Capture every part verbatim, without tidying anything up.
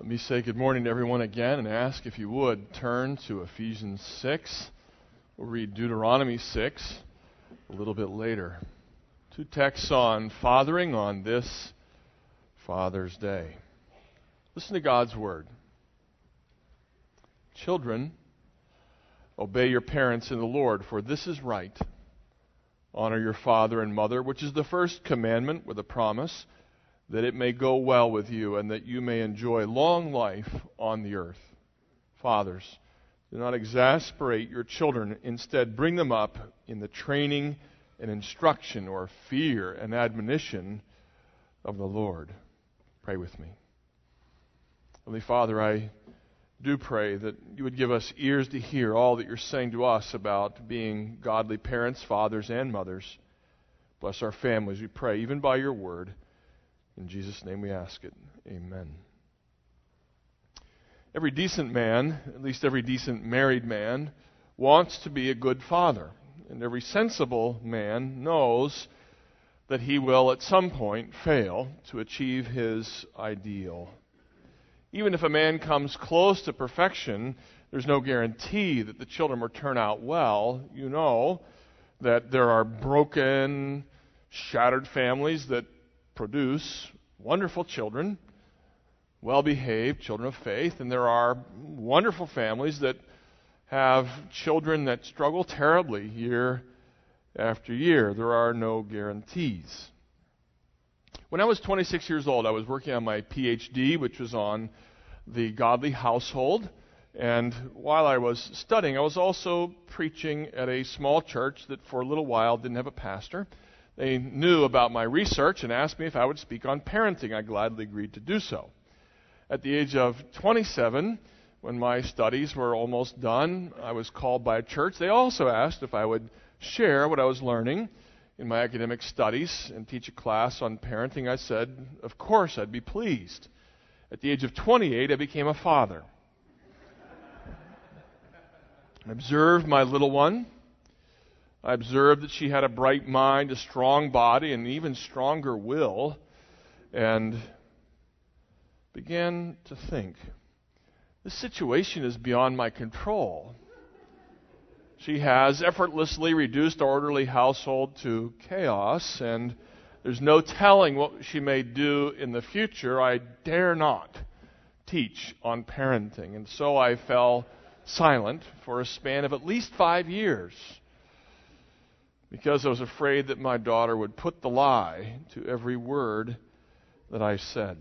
Let me say good morning to everyone again and ask if you would turn to Ephesians six. We'll read Deuteronomy six a little bit later. Two texts on fathering on this Father's Day. Listen to God's Word. Children, obey your parents in the Lord, for this is right. Honor your father and mother, which is the first commandment with a promise, that it may go well with you and that you may enjoy long life on the earth. Fathers, do not exasperate your children. Instead, bring them up in the training and instruction or fear and admonition of the Lord. Pray with me. Heavenly Father, I do pray that you would give us ears to hear all that you're saying to us about being godly parents, fathers, and mothers. Bless our families, we pray, even by your word. In Jesus' name we ask it. Amen. Every decent man, at least every decent married man, wants to be a good father. And every sensible man knows that he will at some point fail to achieve his ideal. Even if a man comes close to perfection, there's no guarantee that the children will turn out well. You know that there are broken, shattered families that produce wonderful children, well-behaved children of faith, and there are wonderful families that have children that struggle terribly year after year. There are no guarantees. When I was twenty-six years old, I was working on my P H D, which was on the godly household. And while I was studying, I was also preaching at a small church that for a little while didn't have a pastor. They knew about my research and asked me if I would speak on parenting. I gladly agreed to do so. At the age of twenty-seven, when my studies were almost done, I was called by a church. They also asked if I would share what I was learning in my academic studies and teach a class on parenting. I said, of course, I'd be pleased. At the age of twenty-eight, I became a father. I observed my little one. I observed that she had a bright mind, a strong body, and an even stronger will, and began to think, this situation is beyond my control. She has effortlessly reduced our orderly household to chaos, and there's no telling what she may do in the future. I dare not teach on parenting. And so I fell silent for a span of at least five years because I was afraid that my daughter would put the lie to every word that I said.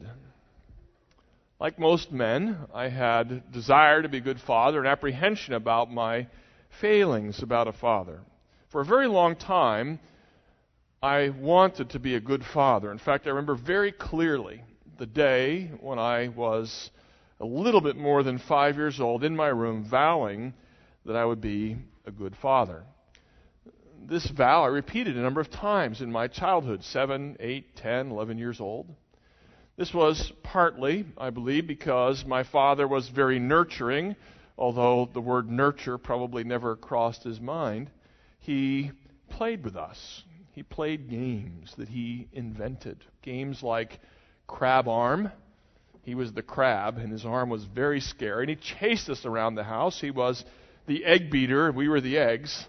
Like most men, I had desire to be a good father and apprehension about my failings about a father. For a very long time, I wanted to be a good father. In fact, I remember very clearly the day when I was a little bit more than five years old in my room vowing that I would be a good father. This vow I repeated a number of times in my childhood, seven, eight, ten, eleven years old. This was partly, I believe, because my father was very nurturing, although the word nurture probably never crossed his mind. He played with us. He played games that he invented. Games like crab arm. He was the crab, and his arm was very scary. And he chased us around the house. He was the egg beater, and we were the eggs.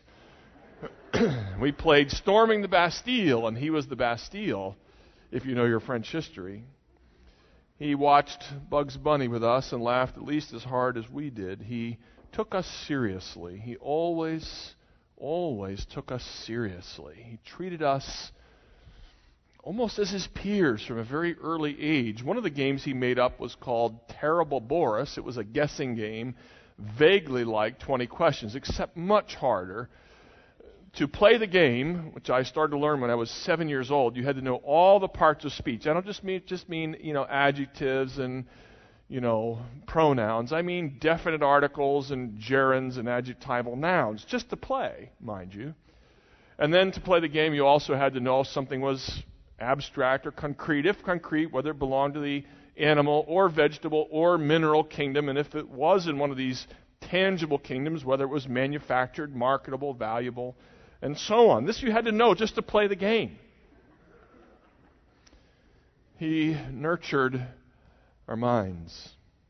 We played storming the Bastille, and he was the Bastille, if you know your French history. He watched Bugs Bunny with us and laughed at least as hard as we did. He took us seriously. He always, always took us seriously. He treated us almost as his peers from a very early age. One of the games he made up was called Terrible Boris. It was a guessing game, vaguely like twenty questions, except much harder. To play the game, which I started to learn when I was seven years old, you had to know all the parts of speech. I don't just mean just mean you know adjectives and you know pronouns. I mean definite articles and gerunds and adjectival nouns, just to play, mind you. And then to play the game, you also had to know if something was abstract or concrete. If concrete, whether it belonged to the animal or vegetable or mineral kingdom, and if it was in one of these tangible kingdoms, whether it was manufactured, marketable, valuable, and so on. This you had to know just to play the game. He nurtured our minds.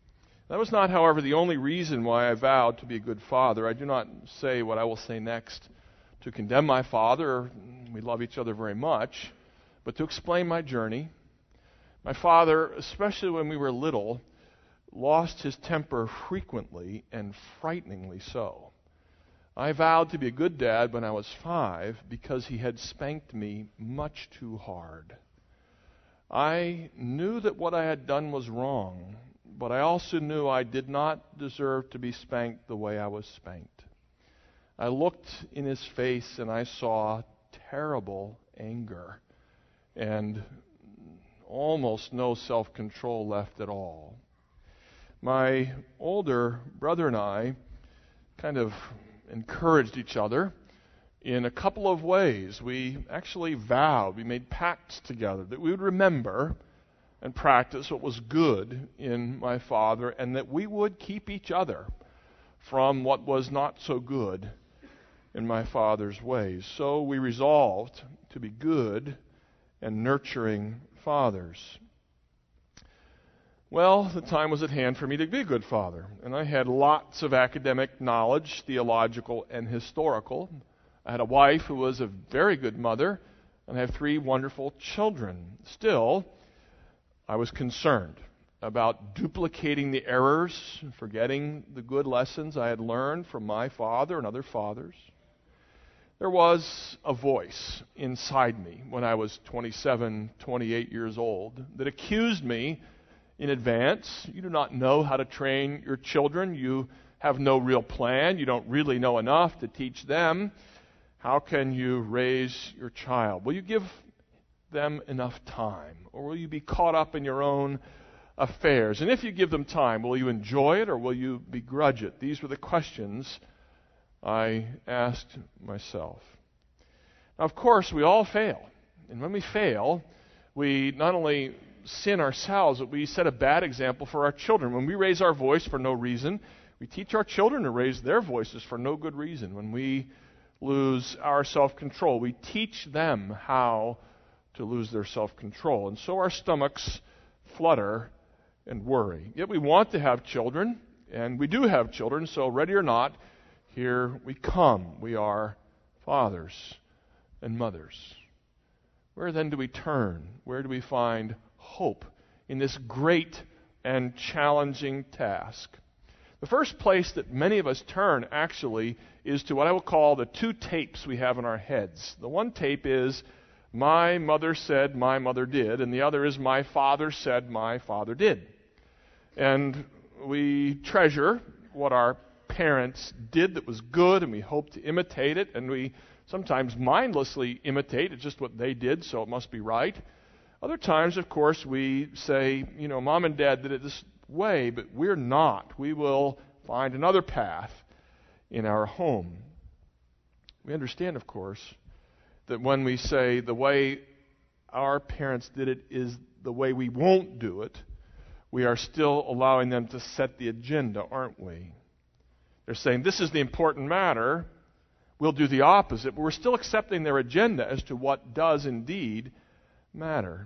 That was not, however, the only reason why I vowed to be a good father. I do not say what I will say next to condemn my father. We love each other very much. But to explain my journey. My father, especially when we were little, lost his temper frequently and frighteningly so. I vowed to be a good dad when I was five because he had spanked me much too hard. I knew that what I had done was wrong, but I also knew I did not deserve to be spanked the way I was spanked. I looked in his face and I saw terrible anger and almost no self-control left at all. My older brother and I kind of encouraged each other in a couple of ways. We actually vowed, we made pacts together that we would remember and practice what was good in my father, and that we would keep each other from what was not so good in my father's ways. So we resolved to be good and nurturing fathers. Well, the time was at hand for me to be a good father, and I had lots of academic knowledge, theological and historical. I had a wife who was a very good mother, and I have three wonderful children. Still, I was concerned about duplicating the errors, forgetting the good lessons I had learned from my father and other fathers. There was a voice inside me when I was twenty-seven, twenty-eight years old that accused me in advance. You do not know how to train your children. You have no real plan. You don't really know enough to teach them. How can you raise your child? Will you give them enough time? Or will you be caught up in your own affairs? And if you give them time, will you enjoy it or will you begrudge it? These were the questions I asked myself. Now, of course, we all fail. And when we fail, we not only sin ourselves, but we set a bad example for our children. When we raise our voice for no reason, we teach our children to raise their voices for no good reason. When we lose our self-control, we teach them how to lose their self-control. And so our stomachs flutter and worry. Yet we want to have children, and we do have children, so ready or not, here we come. We are fathers and mothers. Where then do we turn? Where do we find hope in this great and challenging task? The first place that many of us turn, actually, is to what I will call the two tapes we have in our heads. The one tape is, my mother said, my mother did, and the other is, my father said, my father did. And we treasure what our parents did that was good, and we hope to imitate it, and we sometimes mindlessly imitate. It's just what they did, so it must be right. Other times, of course, we say, you know, mom and dad did it this way, but we're not. We will find another path in our home. We understand, of course, that when we say the way our parents did it is the way we won't do it, we are still allowing them to set the agenda, aren't we? They're saying, this is the important matter, we'll do the opposite, but we're still accepting their agenda as to what does indeed matter.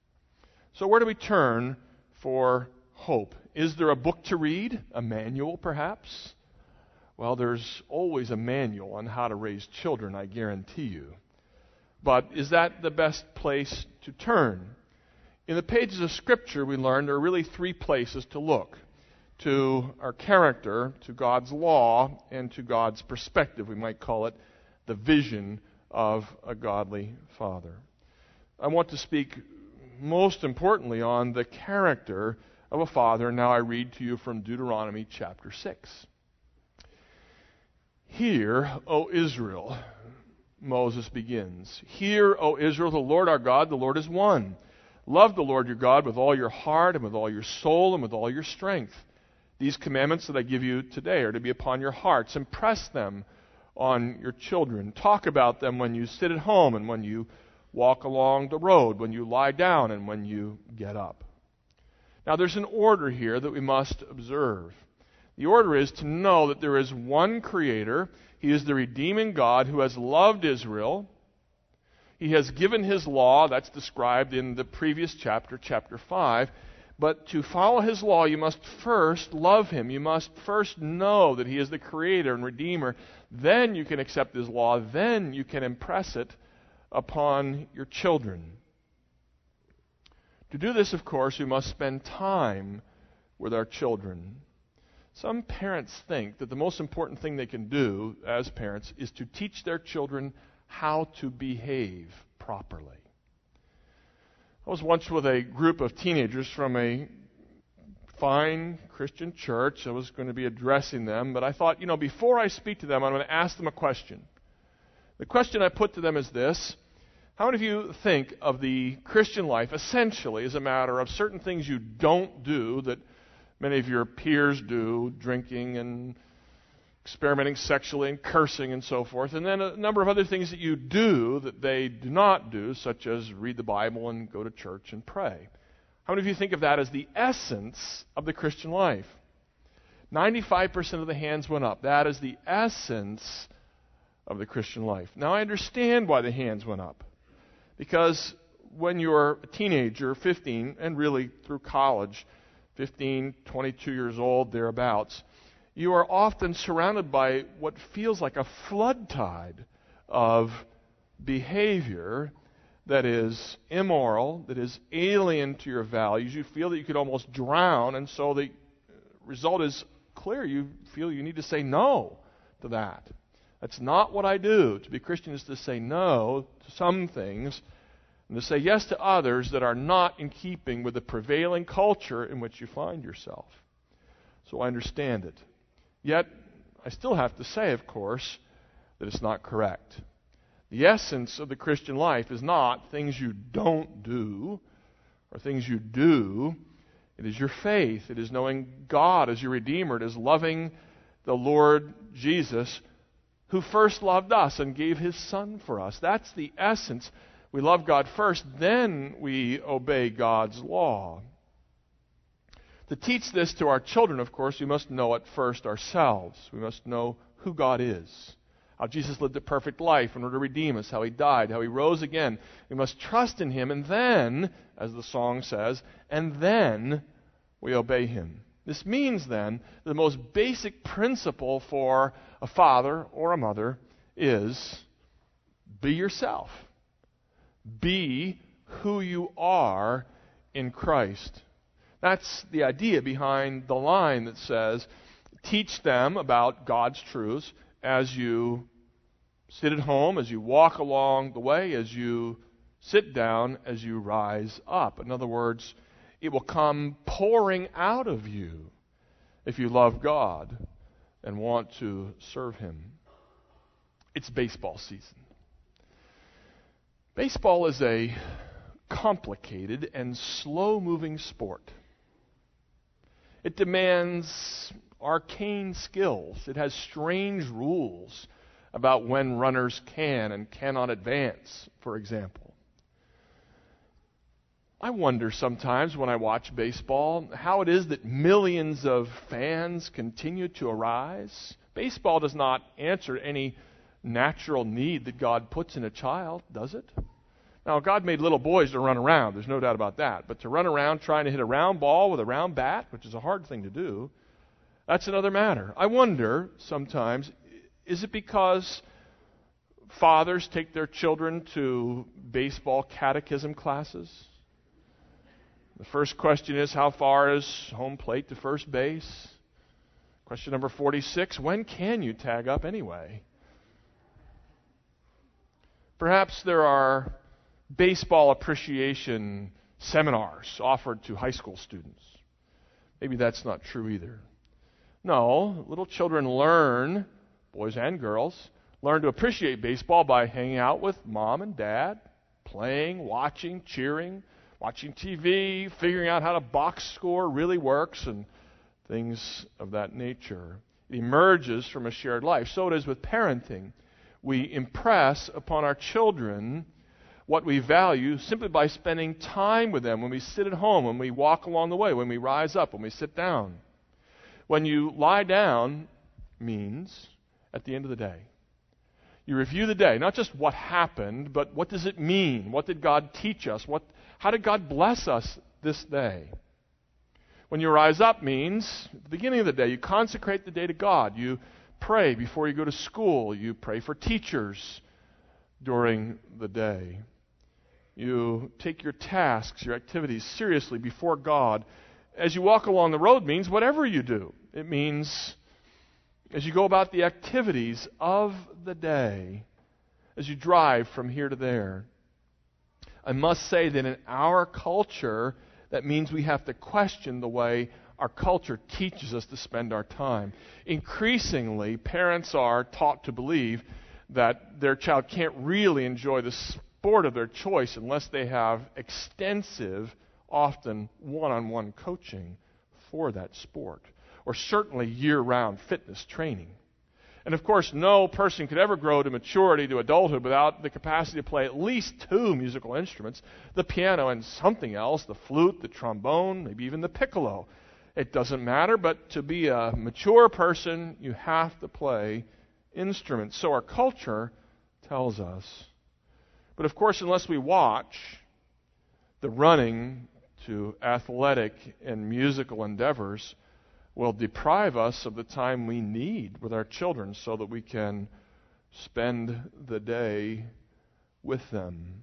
So where do we turn for hope? Is there a book to read? A manual, perhaps? Well, there's always a manual on how to raise children, I guarantee you. But is that the best place to turn? In the pages of Scripture, we learn there are really three places to look: to our character, to God's law, and to God's perspective. We might call it the vision of a godly father. I want to speak most importantly on the character of a father. Now I read to you from Deuteronomy chapter six. Hear, O Israel, Moses begins. Hear, O Israel, the Lord our God, the Lord is one. Love the Lord your God with all your heart and with all your soul and with all your strength. These commandments that I give you today are to be upon your hearts. Impress them on your children. Talk about them when you sit at home and when you walk along the road, when you lie down and when you get up. Now there's an order here that we must observe. The order is to know that there is one Creator. He is the redeeming God who has loved Israel. He has given His law, that's described in the previous chapter, chapter five. But to follow His law, you must first love Him. You must first know that He is the Creator and Redeemer. Then you can accept His law. Then you can impress it upon your children. To do this, of course, we must spend time with our children. Some parents think that the most important thing they can do as parents is to teach their children how to behave properly. I was once with a group of teenagers from a fine Christian church. I was going to be addressing them, but I thought, you know, before I speak to them, I'm going to ask them a question. The question I put to them is this: how many of you think of the Christian life essentially as a matter of certain things you don't do that many of your peers do, drinking and experimenting sexually and cursing and so forth, and then a number of other things that you do that they do not do, such as read the Bible and go to church and pray? How many of you think of that as the essence of the Christian life? ninety-five percent of the hands went up. That is the essence of the Christian life. Now I understand why the hands went up. Because when you're a teenager, fifteen, and really through college, fifteen, twenty-two years old, thereabouts, you are often surrounded by what feels like a flood tide of behavior that is immoral, that is alien to your values. You feel that you could almost drown, and so the result is clear. You feel you need to say no to that. That's not what I do. To be Christian is to say no to some things and to say yes to others that are not in keeping with the prevailing culture in which you find yourself. So I understand it. Yet, I still have to say, of course, that it's not correct. The essence of the Christian life is not things you don't do or things you do. It is your faith. It is knowing God as your Redeemer. It is loving the Lord Jesus, who first loved us and gave His Son for us. That's the essence. We love God first, then we obey God's law. To teach this to our children, of course, we must know it first ourselves. We must know who God is, how Jesus lived a perfect life in order to redeem us, how He died, how He rose again. We must trust in Him, and then, as the song says, and then we obey Him. This means, then, the most basic principle for a father or a mother is be yourself. Be who you are in Christ. That's the idea behind the line that says, teach them about God's truths as you sit at home, as you walk along the way, as you sit down, as you rise up. In other words, it will come pouring out of you if you love God and want to serve Him. It's baseball season. Baseball is a complicated and slow-moving sport. It demands arcane skills. It has strange rules about when runners can and cannot advance, for example. I wonder sometimes when I watch baseball how it is that millions of fans continue to arise. Baseball does not answer any natural need that God puts in a child, does it? Now, God made little boys to run around. There's no doubt about that. But to run around trying to hit a round ball with a round bat, which is a hard thing to do, that's another matter. I wonder sometimes, is it because fathers take their children to baseball catechism classes? The first question is, how far is home plate to first base? Question number forty-six, when can you tag up anyway? Perhaps there are baseball appreciation seminars offered to high school students. Maybe that's not true either. No, little children learn, boys and girls, learn to appreciate baseball by hanging out with mom and dad, playing, watching, cheering, watching T V, figuring out how to box score really works, and things of that nature. It emerges from a shared life. So it is with parenting. We impress upon our children what we value simply by spending time with them when we sit at home, when we walk along the way, when we rise up, when we sit down. When you lie down means, at the end of the day, you review the day, not just what happened, but what does it mean? What did God teach us? What, how did God bless us this day? When you rise up means, at the beginning of the day, you consecrate the day to God. You pray before you go to school. You pray for teachers during the day. You take your tasks, your activities seriously before God. As you walk along the road means whatever you do. It means as you go about the activities of the day, as you drive from here to there. I must say that in our culture, that means we have to question the way our culture teaches us to spend our time. Increasingly, parents are taught to believe that their child can't really enjoy the sport of their choice unless they have extensive, often one-on-one coaching for that sport, or certainly year-round fitness training. And of course, no person could ever grow to maturity, to adulthood, without the capacity to play at least two musical instruments, the piano and something else, the flute, the trombone, maybe even the piccolo. It doesn't matter, but to be a mature person, you have to play instruments. So our culture tells us. But of course, unless we watch, the running to athletic and musical endeavors will deprive us of the time we need with our children so that we can spend the day with them.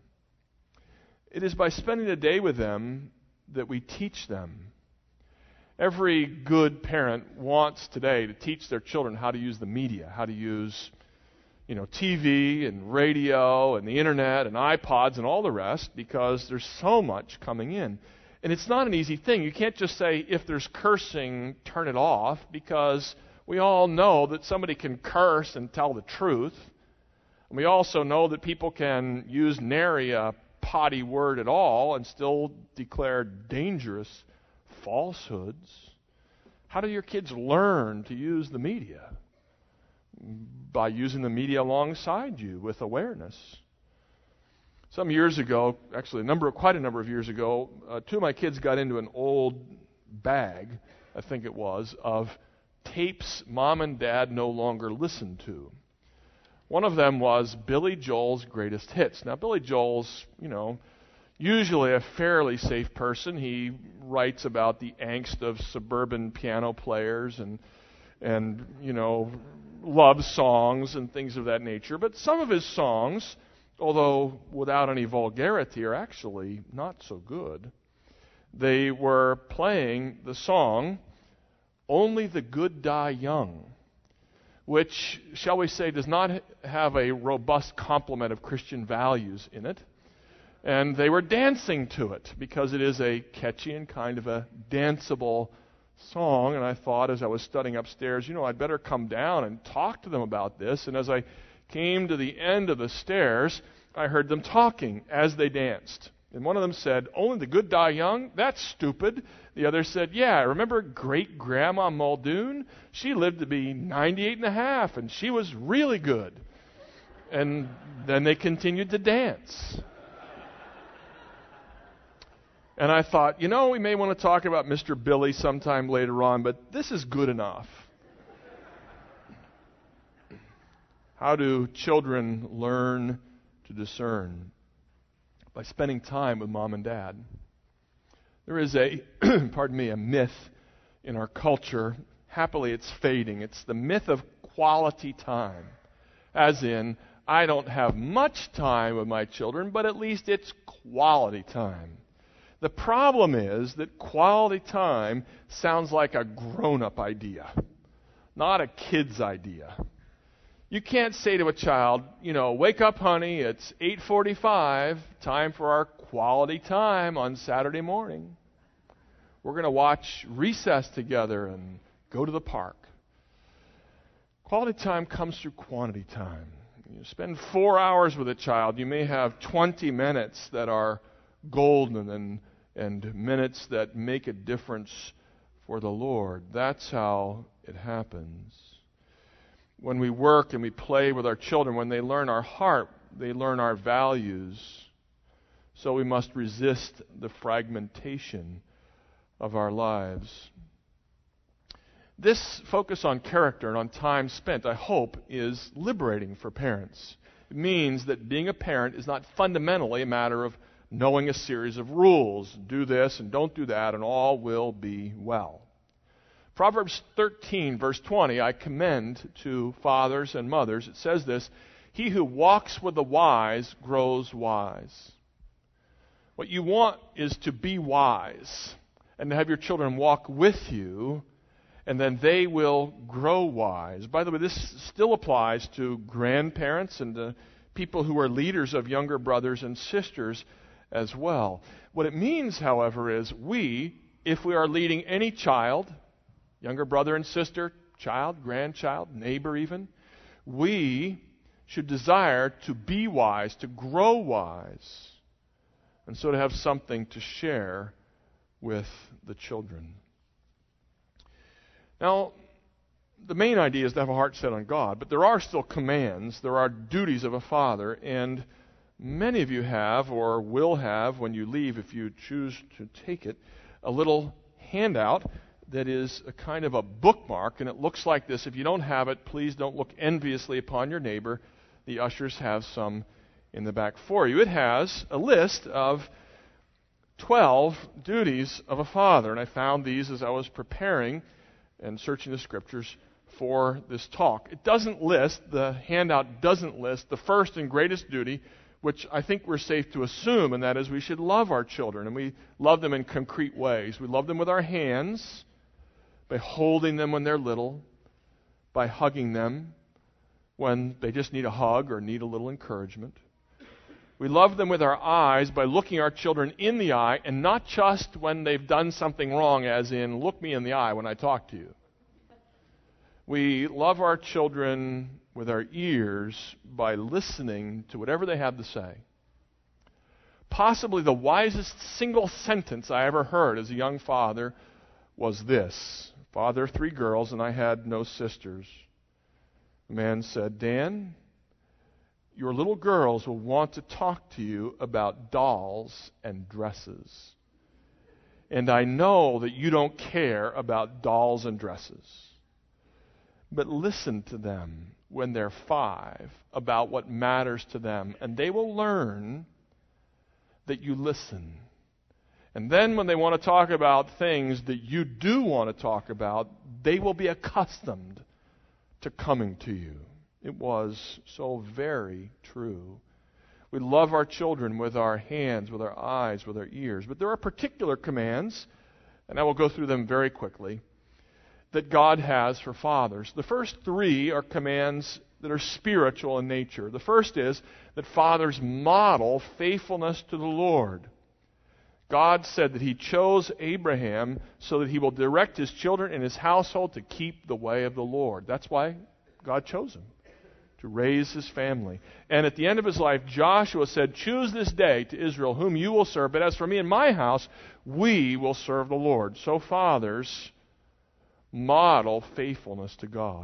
It is by spending the day with them that we teach them. Every good parent wants today to teach their children how to use the media, how to use, you know, T V and radio and the internet and iPods and all the rest, because there's so much coming in. And it's not an easy thing. You can't just say, if there's cursing, turn it off, because we all know that somebody can curse and tell the truth. And we also know that people can use nary a potty word at all and still declare dangerous falsehoods. How do your kids learn to use the media? By using the media alongside you with awareness. Some years ago, actually a number, quite a number of years ago, uh, two of my kids got into an old bag, I think it was, of tapes mom and dad no longer listened to. One of them was Billy Joel's Greatest Hits. Now, Billy Joel's, you know, usually a fairly safe person. He writes about the angst of suburban piano players and, and you know, love songs and things of that nature. But some of his songs, although without any vulgarity, are actually not so good. They were playing the song, Only the Good Die Young, which, shall we say, does not have a robust complement of Christian values in it. And they were dancing to it because it is a catchy and kind of a danceable song. And I thought as I was studying upstairs, you know, I'd better come down and talk to them about this. And as I came to the end of the stairs, I heard them talking as they danced. And one of them said, Only the Good Die Young? That's stupid. The other said, yeah, remember Great-Grandma Muldoon? She lived to be ninety-eight and a half, and she was really good. And then they continued to dance. And I thought, you know, we may want to talk about Mister Billy sometime later on, but this is good enough. How do children learn to discern? By spending time with mom and dad. There is a, pardon me, a myth in our culture. Happily, it's fading. It's the myth of quality time. As in, I don't have much time with my children, but at least it's quality time. The problem is that quality time sounds like a grown-up idea, not a kid's idea. You can't say to a child, you know, wake up, honey, it's eight forty-five, time for our quality time on Saturday morning. We're going to watch Recess together and go to the park. Quality time comes through quantity time. You spend four hours with a child, you may have twenty minutes that are golden and, and minutes that make a difference for the Lord. That's how it happens. When we work and we play with our children, when they learn our heart, they learn our values. So we must resist the fragmentation of our lives. This focus on character and on time spent, I hope, is liberating for parents. It means that being a parent is not fundamentally a matter of knowing a series of rules. Do this and don't do that, and all will be well. Proverbs thirteen, verse twenty, I commend to fathers and mothers. It says this, he who walks with the wise grows wise. What you want is to be wise and to have your children walk with you, and then they will grow wise. By the way, this still applies to grandparents and to people who are leaders of younger brothers and sisters as well. What it means, however, is we, if we are leading any child, younger brother and sister, child, grandchild, neighbor even, we should desire to be wise, to grow wise, and so to have something to share with the children. Now, the main idea is to have a heart set on God, but there are still commands, there are duties of a father, and many of you have or will have when you leave, if you choose to take it, a little handout that is a kind of a bookmark, and it looks like this. If you don't have it, please don't look enviously upon your neighbor. The ushers have some in the back for you. It has a list of twelve duties of a father, and I found these as I was preparing and searching the Scriptures for this talk. It doesn't list, the handout doesn't list the first and greatest duty, which I think we're safe to assume, and that is we should love our children, and we love them in concrete ways. We love them with our hands, by holding them when they're little, by hugging them when they just need a hug or need a little encouragement. We love them with our eyes by looking our children in the eye, and not just when they've done something wrong, as in, look me in the eye when I talk to you. We love our children with our ears by listening to whatever they have to say. Possibly the wisest single sentence I ever heard as a young father was this. Father of three girls, and I had no sisters. The man said, Dan, your little girls will want to talk to you about dolls and dresses. And I know that you don't care about dolls and dresses. But listen to them when they're five about what matters to them, and they will learn that you listen. And then when they want to talk about things that you do want to talk about, they will be accustomed to coming to you. It was so very true. We love our children with our hands, with our eyes, with our ears. But there are particular commands, and I will go through them very quickly, that God has for fathers. The first three are commands that are spiritual in nature. The first is that fathers model faithfulness to the Lord. God said that He chose Abraham so that he will direct his children and his household to keep the way of the Lord. That's why God chose him, to raise his family. And at the end of his life, Joshua said, choose this day to Israel whom you will serve, but as for me and my house, we will serve the Lord. So fathers model faithfulness to God,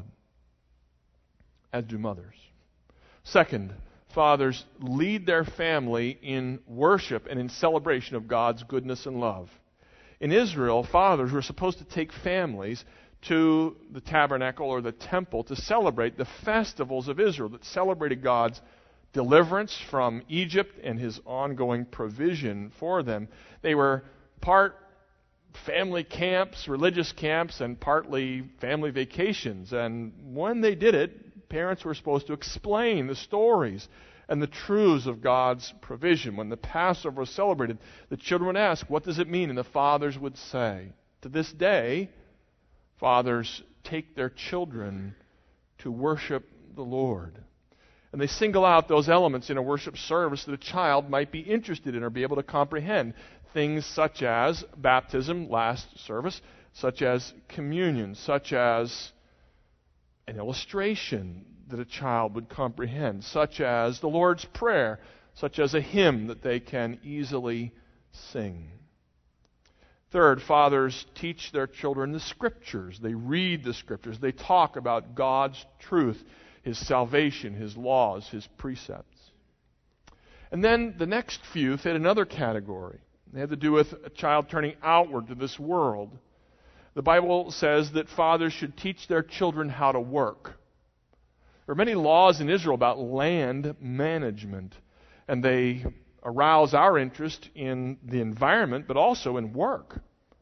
as do mothers. Second, fathers lead their family in worship and in celebration of God's goodness and love. In Israel, fathers were supposed to take families to the tabernacle or the temple to celebrate the festivals of Israel that celebrated God's deliverance from Egypt and His ongoing provision for them. They were part family camps, religious camps, and partly family vacations. And when they did it, parents were supposed to explain the stories and the truths of God's provision. When the Passover was celebrated, the children would ask, what does it mean? And the fathers would say. To this day, fathers take their children to worship the Lord. And they single out those elements in a worship service that a child might be interested in or be able to comprehend. Things such as baptism, last service, such as communion, such as an illustration that a child would comprehend, such as the Lord's Prayer, such as a hymn that they can easily sing. Third, fathers teach their children the Scriptures. They read the Scriptures. They talk about God's truth, His salvation, His laws, His precepts. And then the next few fit another category. They have to do with a child turning outward to this world. The Bible says that fathers should teach their children how to work. There are many laws in Israel about land management, and they arouse our interest in the environment, but also in work.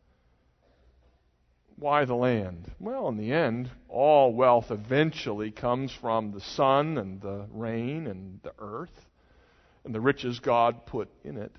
Why the land? Well, in the end, all wealth eventually comes from the sun and the rain and the earth and the riches God put in it.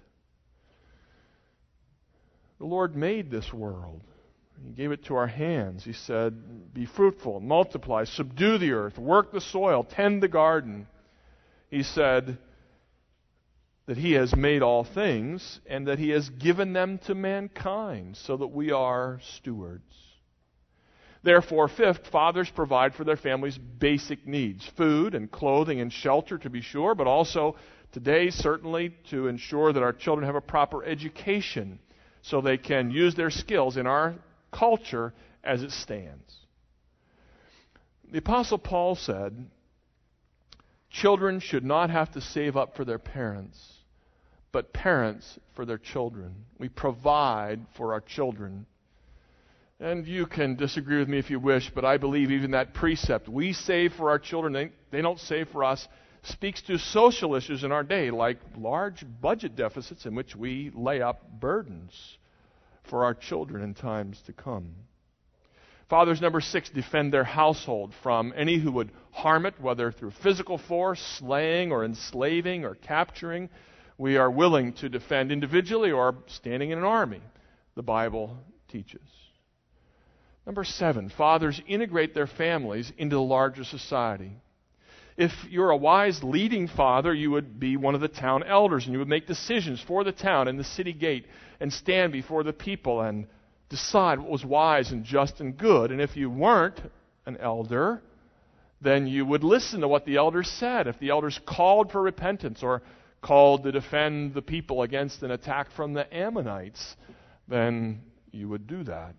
The Lord made this world. He gave it to our hands. He said, be fruitful, multiply, subdue the earth, work the soil, tend the garden. He said that He has made all things and that He has given them to mankind so that we are stewards. Therefore, fifth, fathers provide for their families' basic needs, food and clothing and shelter to be sure, but also today certainly to ensure that our children have a proper education so they can use their skills in our culture as it stands. The Apostle Paul said, children should not have to save up for their parents, but parents for their children. We provide for our children. And you can disagree with me if you wish, but I believe even that precept, we save for our children, they, they don't save for us, speaks to social issues in our day, like large budget deficits in which we lay up burdens for our children in times to come. Fathers, number six, defend their household from any who would harm it, whether through physical force, slaying, or enslaving, or capturing. We are willing to defend individually or standing in an army, the Bible teaches. Number seven, fathers integrate their families into the larger society. If you're a wise leading father, you would be one of the town elders, and you would make decisions for the town and the city gate and stand before the people and decide what was wise and just and good. And if you weren't an elder, then you would listen to what the elders said. If the elders called for repentance or called to defend the people against an attack from the Ammonites, then you would do that.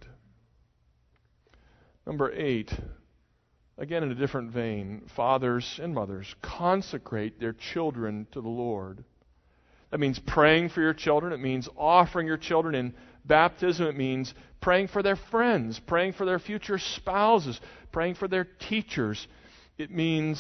Number eight, again in a different vein, fathers and mothers consecrate their children to the Lord. That means praying for your children. It means offering your children in baptism. It means praying for their friends, praying for their future spouses, praying for their teachers. It means,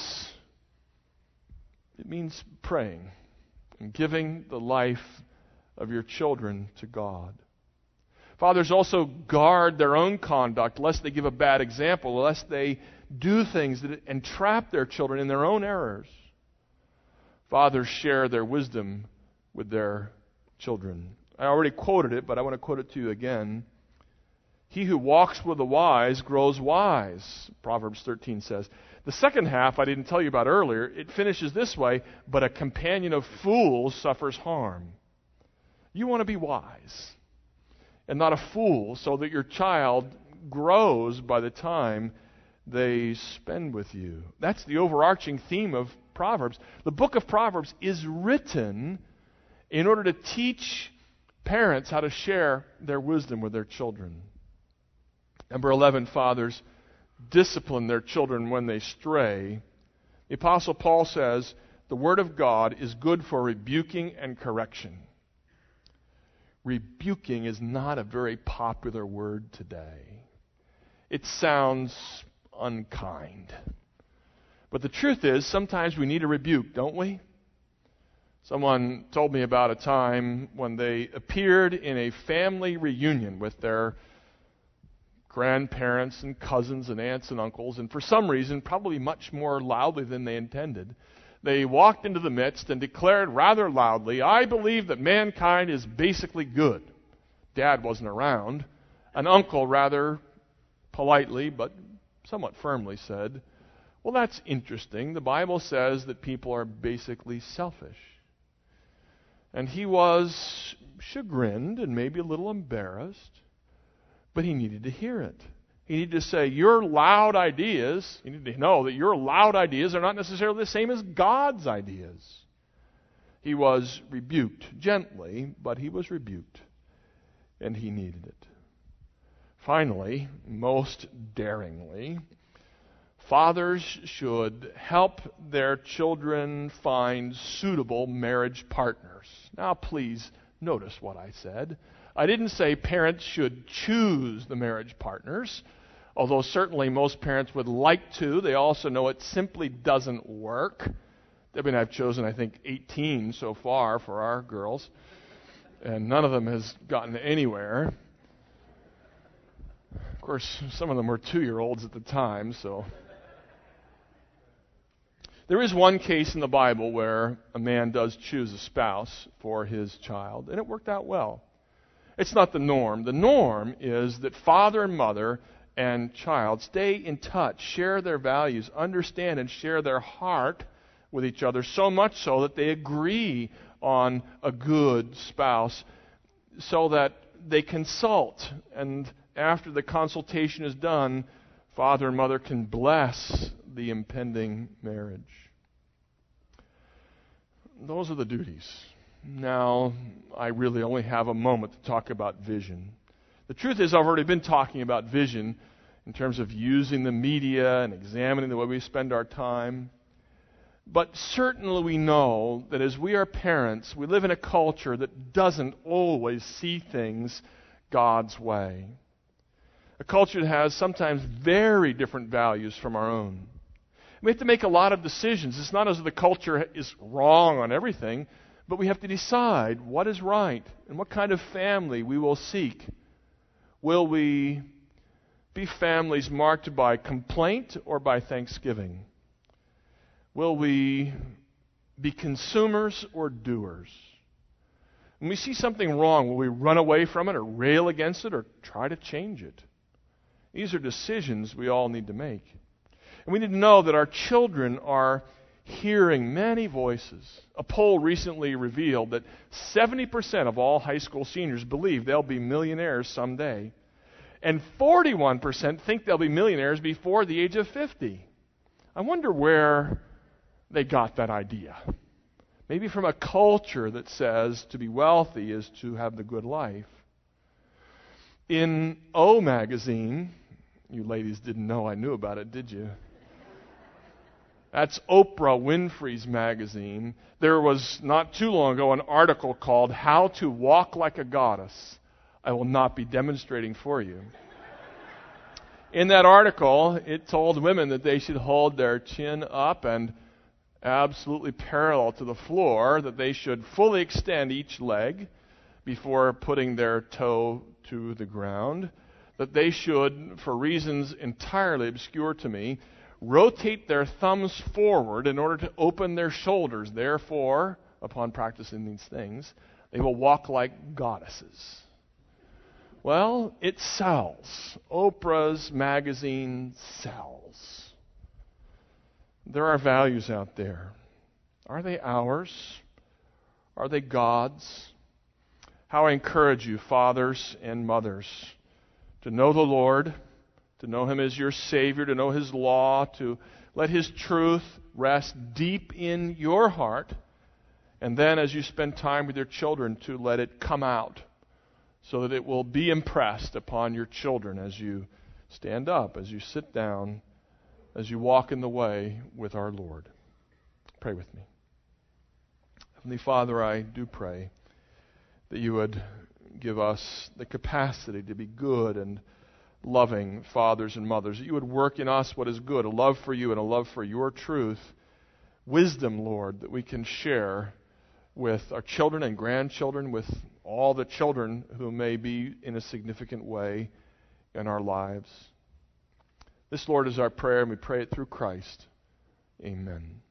it means praying and giving the life of your children to God. Fathers also guard their own conduct, lest they give a bad example, lest they do things that entrap their children in their own errors. Fathers share their wisdom with their children. I already quoted it, but I want to quote it to you again. He who walks with the wise grows wise, Proverbs thirteen says. The second half I didn't tell you about earlier. It finishes this way, but a companion of fools suffers harm. You want to be wise and not a fool, so that your child grows by the time they spend with you. That's the overarching theme of Proverbs. The book of Proverbs is written in order to teach parents how to share their wisdom with their children. Number eleven, fathers discipline their children when they stray. The Apostle Paul says, the Word of God is good for rebuking and correction. Rebuking is not a very popular word today. It sounds unkind. But the truth is, sometimes we need a rebuke, don't we? Someone told me about a time when they appeared in a family reunion with their grandparents and cousins and aunts and uncles, and for some reason, probably much more loudly than they intended, they walked into the midst and declared rather loudly, I believe that mankind is basically good. Dad wasn't around. An uncle rather politely but somewhat firmly said, well, that's interesting. The Bible says that people are basically selfish. And he was chagrined and maybe a little embarrassed, but he needed to hear it. He needed to say, your loud ideas, you need to know that your loud ideas are not necessarily the same as God's ideas. He was rebuked gently, but he was rebuked, and he needed it. Finally, most daringly, fathers should help their children find suitable marriage partners. Now, please notice what I said. I didn't say parents should choose the marriage partners, although certainly most parents would like to. They also know it simply doesn't work. Debbie and I have chosen, I think, eighteen so far for our girls, and none of them has gotten anywhere. Of course, some of them were two-year-olds at the time, so... There is one case in the Bible where a man does choose a spouse for his child, and it worked out well. It's not the norm. The norm is that father and mother and child stay in touch, share their values, understand and share their heart with each other, so much so that they agree on a good spouse, so that they consult, and after the consultation is done, father and mother can bless the impending marriage. Those are the duties. Now, I really only have a moment to talk about vision. The truth is, I've already been talking about vision in terms of using the media and examining the way we spend our time. But certainly we know that as we are parents, we live in a culture that doesn't always see things God's way. A culture that has sometimes very different values from our own. We have to make a lot of decisions. It's not as if the culture is wrong on everything, but we have to decide what is right and what kind of family we will seek. Will we be families marked by complaint or by thanksgiving? Will we be consumers or doers? When we see something wrong, will we run away from it or rail against it or try to change it? These are decisions we all need to make. And we need to know that our children are hearing many voices. A poll recently revealed that seventy percent of all high school seniors believe they'll be millionaires someday. And forty-one percent think they'll be millionaires before the age of fifty. I wonder where they got that idea. Maybe from a culture that says to be wealthy is to have the good life. In O magazine, you ladies didn't know I knew about it, did you? That's Oprah Winfrey's magazine. There was not too long ago an article called How to Walk Like a Goddess. I will not be demonstrating for you. In that article, it told women that they should hold their chin up and absolutely parallel to the floor, that they should fully extend each leg before putting their toe to the ground, that they should, for reasons entirely obscure to me, rotate their thumbs forward in order to open their shoulders. Therefore, upon practicing these things, they will walk like goddesses. Well, it sells. Oprah's magazine sells. There are values out there. Are they ours? Are they God's? How I encourage you, fathers and mothers, to know the Lord, to know Him as your Savior, to know His law, to let His truth rest deep in your heart, and then as you spend time with your children, to let it come out so that it will be impressed upon your children as you stand up, as you sit down, as you walk in the way with our Lord. Pray with me. Heavenly Father, I do pray that you would give us the capacity to be good and loving fathers and mothers, that you would work in us what is good, a love for you and a love for your truth, wisdom, Lord, that we can share with our children and grandchildren, with all the children who may be in a significant way in our lives. This, Lord, is our prayer, and we pray it through Christ. Amen.